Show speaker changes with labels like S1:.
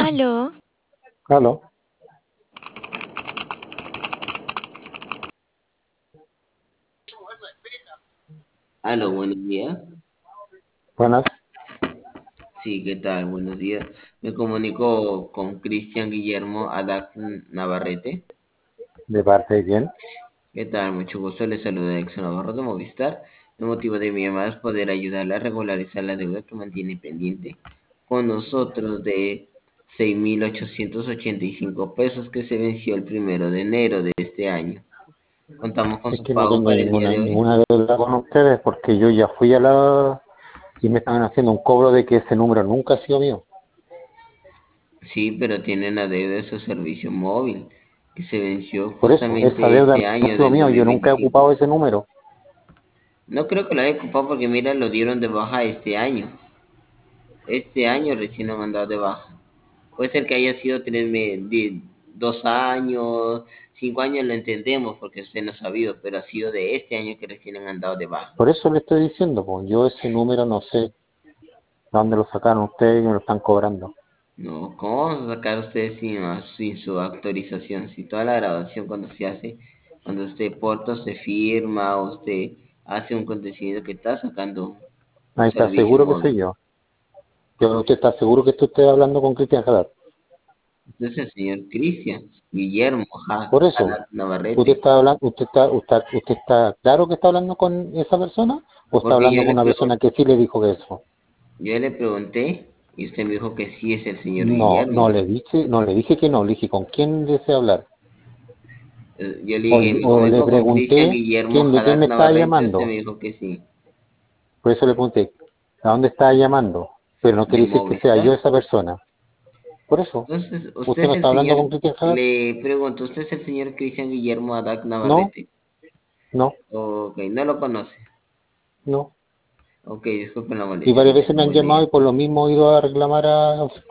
S1: Aló,
S2: Aló,
S3: Aló, buenos días.
S2: buenas.
S3: Sí, ¿qué tal? Buenos días. Me comunico con Cristian Guillermo Adac Navarrete.
S2: ¿De parte de quién?
S3: ¿Qué tal? Mucho gusto. Les saluda Exxon Navarro de Movistar. El motivo de mi llamada es poder ayudarle a regularizar la deuda que mantiene pendiente con nosotros de 6.885 pesos que se venció el 1 de enero de este año. Contamos con
S2: Es
S3: su
S2: que no
S3: pago
S2: tengo
S3: para el día de hoy.
S2: ninguna deuda con ustedes porque yo ya fui a la... y me estaban haciendo un cobro de que ese número nunca ha sido mío.
S3: Sí, pero tienen la deuda de su servicio móvil, que se venció
S2: Por eso, esa
S3: justamente
S2: deuda
S3: este
S2: no ha
S3: año
S2: sido
S3: del
S2: mío, yo nunca he
S3: 2025.
S2: ocupado ese número.
S3: No creo que lo haya ocupado porque mira, lo dieron de baja este año. Este año recién lo han dado de baja. Puede ser que haya sido 2 años, 5 años, lo entendemos porque usted no ha sabido, pero ha sido de este año que recién han dado de baja.
S2: Por eso le estoy diciendo, pues yo ese número no sé de dónde lo sacaron ustedes y me lo están cobrando.
S3: No, ¿cómo vamos a sacar ustedes sin su autorización? Si toda la grabación cuando se hace, cuando usted porta, usted firma, usted hace un acontecimiento que está sacando un
S2: Ahí está
S3: servicio
S2: seguro que soy
S3: móvil.
S2: yo. ¿Usted está seguro que usted está hablando con Cristian Haddad?
S3: Entonces el señor Cristian Guillermo
S2: Por eso,
S3: Haddad
S2: usted
S3: Navarrete,
S2: está hablando, usted está claro que está hablando con esa persona o está
S3: porque
S2: hablando
S3: yo
S2: con
S3: le
S2: una persona que sí le dijo que eso.
S3: yo le pregunté y usted me dijo que sí es el señor
S2: No,
S3: Guillermo.
S2: no le dije que no, le dije con quién desea hablar.
S3: Yo le dije, me
S2: O le
S3: comunico con Cristian
S2: pregunté
S3: Guillermo
S2: de quién
S3: Haddad
S2: me estaba
S3: Navarrete, usted me
S2: llamando.
S3: dijo que sí,
S2: Por eso le pregunté, ¿a dónde estaba llamando? Pero no
S3: de
S2: quiere decir que sea yo
S3: Movistar.
S2: esa persona. Por eso,
S3: Entonces, usted
S2: ¿usted
S3: es
S2: no
S3: el
S2: está hablando con
S3: señor,
S2: Cristian Haddad?
S3: le pregunto, ¿usted es el señor Cristian Guillermo Adac
S2: No,
S3: Navarrete?
S2: no,
S3: Ok, no lo conoce.
S2: no.
S3: Ok, disculpen la
S2: Y
S3: molestia, que
S2: varias veces
S3: tenga
S2: me
S3: un
S2: han
S3: buen
S2: llamado
S3: día.
S2: y por lo mismo he ido a reclamar